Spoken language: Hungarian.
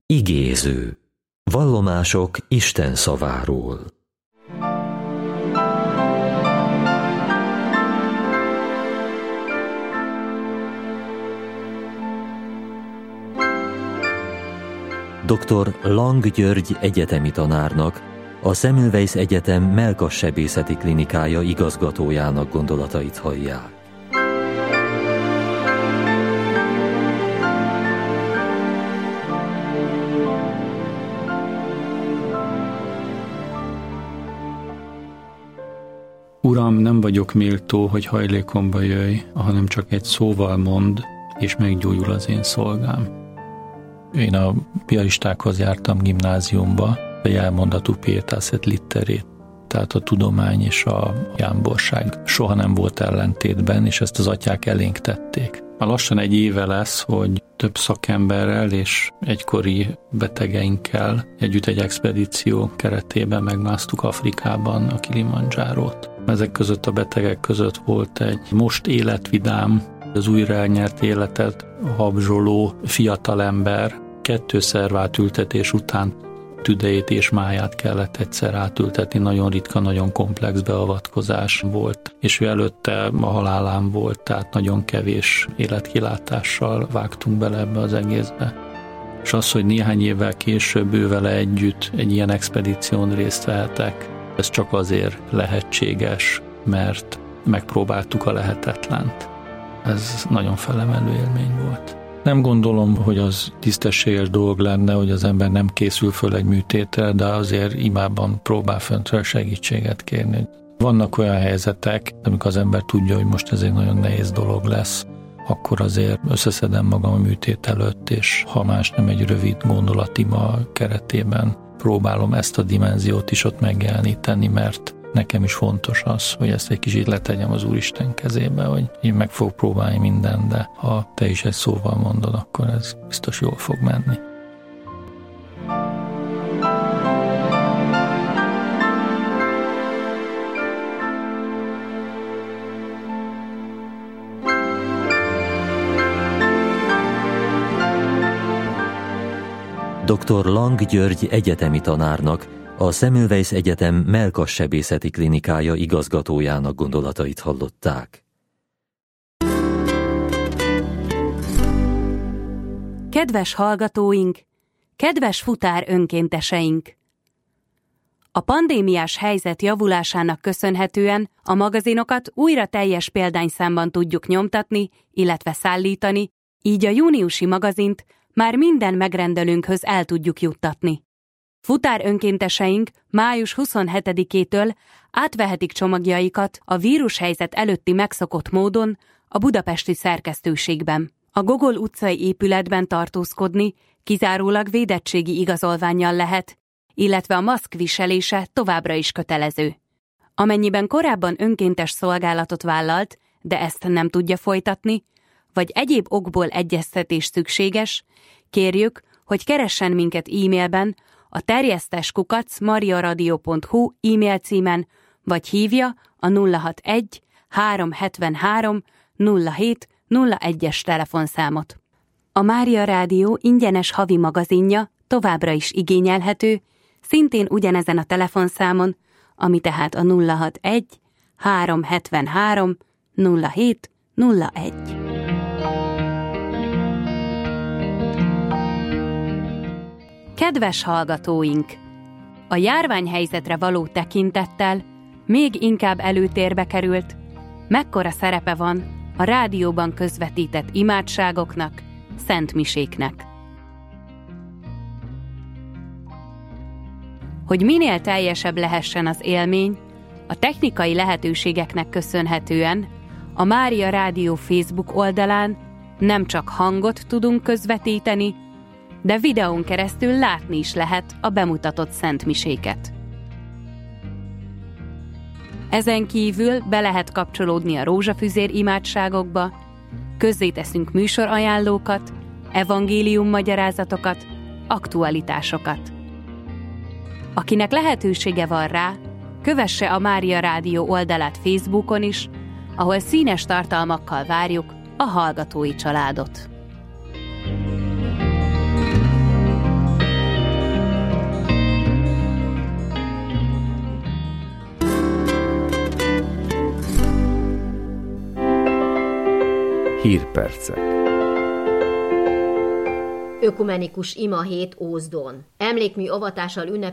Igéző. Vallomások Isten szaváról. Dr. Lang György egyetemi tanárnak, a Semmelweis Egyetem mellkassebészeti klinikája igazgatójának gondolatait hallják. Uram, nem vagyok méltó, hogy hajlékomba jöjj, hanem csak egy szóval mondd, és meggyógyul az én szolgám. Én a piaristákhoz jártam gimnáziumba, a jelmondatú pietas et litterét, tehát a tudomány és a jámborság soha nem volt ellentétben, és ezt az atyák elénk tették. Már lassan egy éve lesz, hogy több szakemberrel és egykori betegeinkkel együtt egy expedíció keretében megmásztuk Afrikában a Kilimanjárót. Ezek között a betegek között volt egy most életvidám, az újra elnyert életet habzsoló fiatalember. 2 szervátültetés után tüdejét és máját kellett egyszer átültetni, nagyon ritka, nagyon komplex beavatkozás volt, és ő előtte a halálán volt, tehát nagyon kevés életkilátással vágtunk bele ebbe az egészbe. És az, hogy néhány évvel később ő vele együtt egy ilyen expedíción részt vehetek, ez csak azért lehetséges, mert megpróbáltuk a lehetetlent. Ez nagyon felemelő élmény volt. Nem gondolom, hogy az tisztességes dolog lenne, hogy az ember nem készül föl egy műtétre, de azért imában próbál föntről segítséget kérni. Vannak olyan helyzetek, amikor az ember tudja, hogy most ez egy nagyon nehéz dolog lesz, akkor azért összeszedem magam a műtét előtt, és ha más nem, egy rövid gondolatima keretében próbálom ezt a dimenziót is ott megjeleníteni, mert nekem is fontos az, hogy ezt egy kicsit letegyem az Úristen kezébe, hogy én meg fogok próbálni mindent, de ha te is egy szóval mondod, akkor ez biztos jól fog menni. Dr. Lang György egyetemi tanárnak, a Semmelweis Egyetem mellkassebészeti klinikája igazgatójának gondolatait hallották. Kedves hallgatóink, kedves futár önkénteseink! A pandémiás helyzet javulásának köszönhetően a magazinokat újra teljes példányszámban tudjuk nyomtatni, illetve szállítani, így a júniusi magazint már minden megrendelőnkhöz el tudjuk juttatni. Futár önkénteseink május 27-től átvehetik csomagjaikat a vírushelyzet előtti megszokott módon a budapesti szerkesztőségben. A Gogol utcai épületben tartózkodni kizárólag védettségi igazolvánnyal lehet, illetve a maszk viselése továbbra is kötelező. Amennyiben korábban önkéntes szolgálatot vállalt, de ezt nem tudja folytatni, vagy egyéb okból egyeztetés szükséges, kérjük, hogy keressen minket e-mailben a terjesztes@mariaradio.hu e-mail címen, vagy hívja a 061 373 07 01-es telefonszámot. A Mária Rádió ingyenes havi magazinja továbbra is igényelhető, szintén ugyanezen a telefonszámon, ami tehát a 061 373 07 01. Kedves hallgatóink! A járványhelyzetre való tekintettel még inkább előtérbe került, mekkora szerepe van a rádióban közvetített imádságoknak, szentmiséknek. Hogy minél teljesebb lehessen az élmény, a technikai lehetőségeknek köszönhetően a Mária Rádió Facebook oldalán nem csak hangot tudunk közvetíteni, de videón keresztül látni is lehet a bemutatott szentmiséket. Ezen kívül be lehet kapcsolódni a rózsafüzér imádságokba, közzéteszünk műsorajánlókat, evangélium magyarázatokat, aktualitásokat. Akinek lehetősége van rá, kövesse a Mária Rádió oldalát Facebookon is, ahol színes tartalmakkal várjuk a hallgatói családot. Hírpercek. Ökumenikus imahét Ózdon. Emlékmű avatással